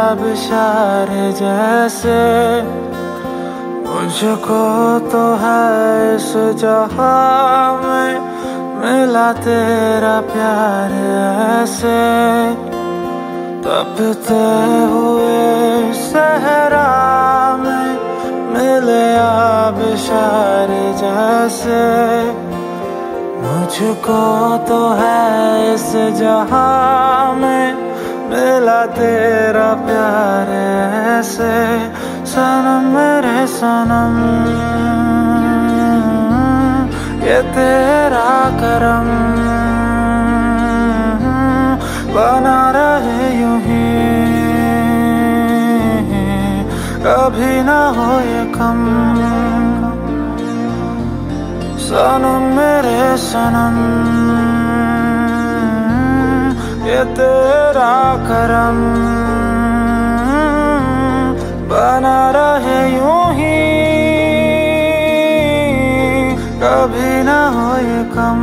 आबशार जैसे। मुझको तो है इस जहां में मिला तेरा प्यार ऐसे। तपते हुए सहरा में मिले आबशार जैसे। मुझको तो है इस जहां में मिला तेरा प्यार ऐसे। सनम मेरे सनम ये तेरा करम, बना रहे यूं ही कभी ना हो ये कम। सनम मेरे सनम ये तेरा करम, बना रहे यूं ही कभी ना हो ये कम।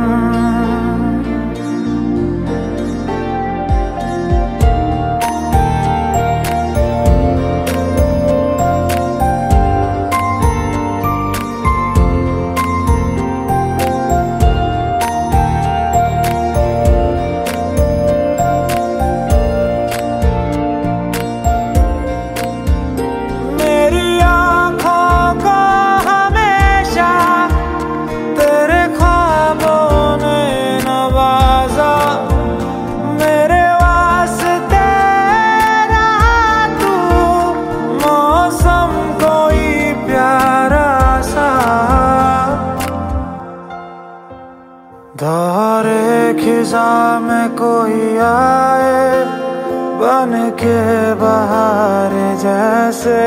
दौरे खिज़ां में कोई आए बन के बहार जैसे।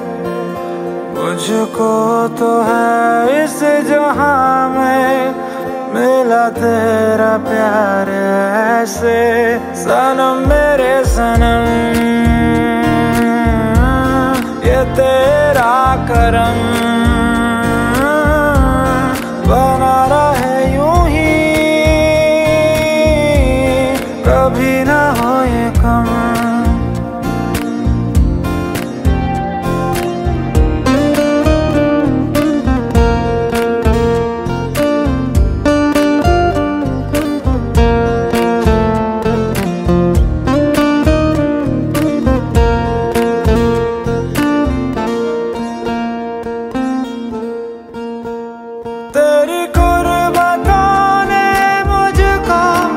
मुझको तो है इस जहां में मिला तेरा प्यार ऐसे। सनम मेरे सनम ये तेरा करम, बना रहे यूं ही कभी ना हो ये कम। तेरी कुर्बतों ने मुझको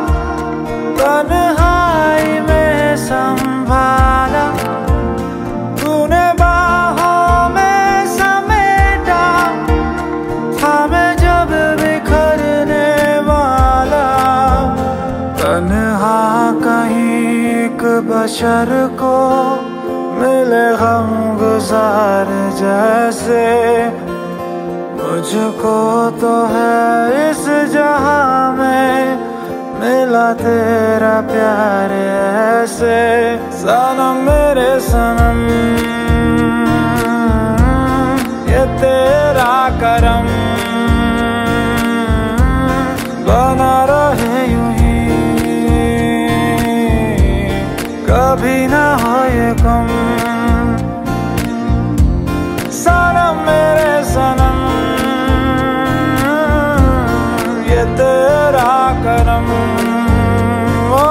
तन्हाई में संभाला। तूने बाहों में समेटा था मैं जब बिखरने वाला। तन्हा कहीं एक बशर को मिले गम गुजार जैसे। मुझको तो है इस जहां में मिला तेरा प्यार ऐसे। सनम मेरे सनम ये तेरा करम, बना रहे यूं ही कभी ना हो ये कम। सनम मेरे सनम ये तेरा करम, ओ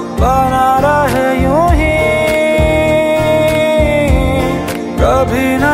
बना रहे यूं ही कभी ना